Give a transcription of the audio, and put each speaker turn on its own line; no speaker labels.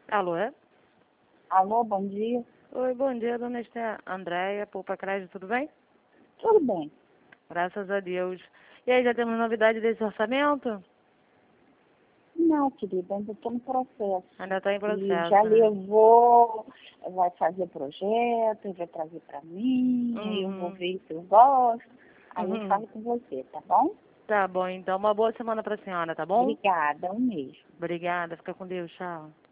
Alô, é?
Alô, bom dia.
Oi, bom dia, dona Andréia, Poupa Crédito, tudo bem?
Tudo bem?
Graças a Deus. E aí, já temos novidade desse orçamento?
Não, querida, ainda estou no processo.
Ainda está em
E já
processo, né?
levou, vai fazer projeto, vai trazer para mim, aí eu vou
Uhum,
ver se eu gosto. Aí eu
uhum.
falo com você, tá bom?
Tá bom, então uma boa semana pra senhora, tá bom?
Obrigada, um beijo.
Obrigada, fica com Deus, tchau.